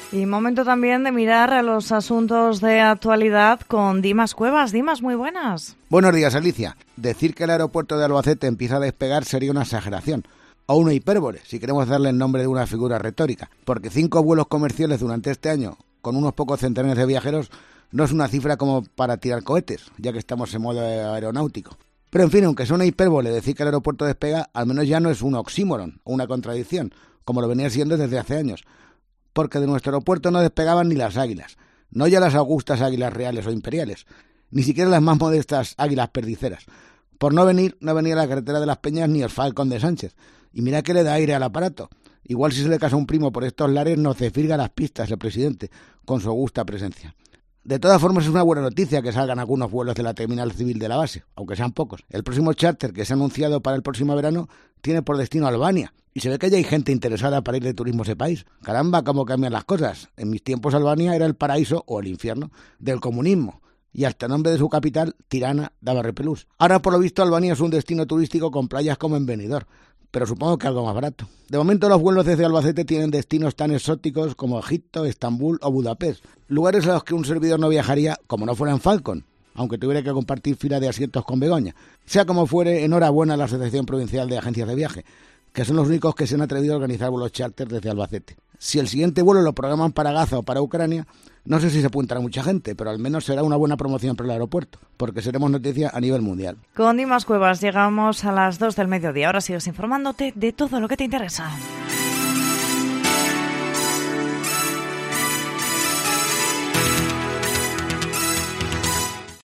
Y momento también de mirar a los asuntos de actualidad con Dimas Cuevas. Dimas, muy buenas. Buenos días, Alicia. Decir que el aeropuerto de Albacete empieza a despegar sería una exageración, o una hipérbole, si queremos darle el nombre de una figura retórica, porque 5 vuelos comerciales durante este año, con unos pocos centenares de viajeros, no es una cifra como para tirar cohetes, ya que estamos en modo aeronáutico. Pero en fin, aunque sea una hipérbole decir que el aeropuerto despega, al menos ya no es un oxímoron o una contradicción, como lo venía siendo desde hace años, porque de nuestro aeropuerto no despegaban ni las águilas, no ya las augustas águilas reales o imperiales, ni siquiera las más modestas águilas perdiceras. Por no venía la carretera de las Peñas ni el Falcon de Sánchez, y mira que le da aire al aparato. Igual si se le casa un primo por estos lares nos cefirga las pistas el presidente, con su augusta presencia. De todas formas es una buena noticia que salgan algunos vuelos de la terminal civil de la base, aunque sean pocos. El próximo charter que se ha anunciado para el próximo verano tiene por destino Albania, y se ve que ya hay gente interesada para ir de turismo a ese país. Caramba, cómo cambian las cosas. En mis tiempos Albania era el paraíso, o el infierno, del comunismo, y hasta el nombre de su capital, Tirana, daba repelús. Ahora por lo visto Albania es un destino turístico con playas como en Benidorm, pero supongo que algo más barato. De momento los vuelos desde Albacete tienen destinos tan exóticos como Egipto, Estambul o Budapest, lugares a los que un servidor no viajaría como no fuera en Falcon, aunque tuviera que compartir fila de asientos con Begoña. Sea como fuere, enhorabuena a la Asociación Provincial de Agencias de Viaje, que son los únicos que se han atrevido a organizar vuelos charter desde Albacete. Si el siguiente vuelo lo programan para Gaza o para Ucrania, no sé si se apuntará mucha gente, pero al menos será una buena promoción para el aeropuerto, porque seremos noticia a nivel mundial. Con Dimas Cuevas llegamos a las 2 del mediodía. Ahora sigues informándote de todo lo que te interesa.